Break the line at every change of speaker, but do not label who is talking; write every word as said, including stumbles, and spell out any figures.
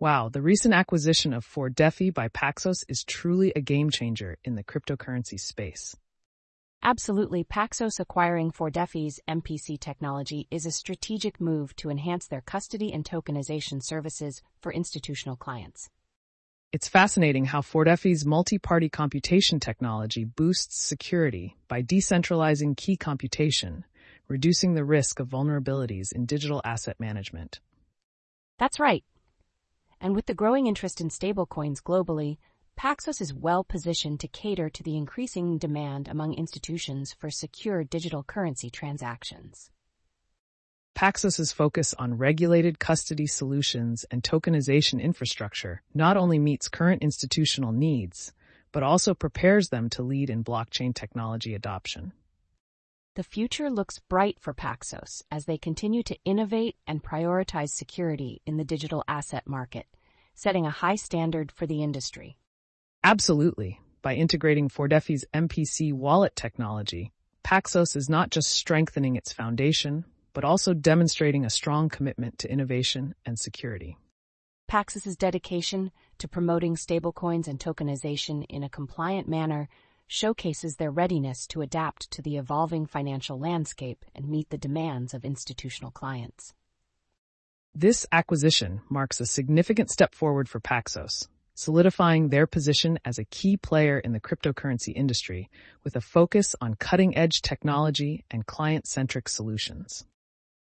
Wow, the recent acquisition of ForDeFi by Paxos is truly a game changer in the cryptocurrency space.
Absolutely, Paxos acquiring ForDeFi's M P C technology is a strategic move to enhance their custody and tokenization services for institutional clients.
It's fascinating how ForDeFi's multi-party computation technology boosts security by decentralizing key computation, reducing the risk of vulnerabilities in digital asset management.
That's right. And with the growing interest in stablecoins globally, Paxos is well positioned to cater to the increasing demand among institutions for secure digital currency transactions.
Paxos's focus on regulated custody solutions and tokenization infrastructure not only meets current institutional needs, but also prepares them to lead in blockchain technology adoption.
The future looks bright for Paxos as they continue to innovate and prioritize security in the digital asset market, setting a high standard for the industry.
Absolutely. By integrating ForDeFi's M P C wallet technology, Paxos is not just strengthening its foundation, but also demonstrating a strong commitment to innovation and security.
Paxos's dedication to promoting stablecoins and tokenization in a compliant manner showcases their readiness to adapt to the evolving financial landscape and meet the demands of institutional clients.
This acquisition marks a significant step forward for Paxos, solidifying their position as a key player in the cryptocurrency industry with a focus on cutting-edge technology and client-centric solutions.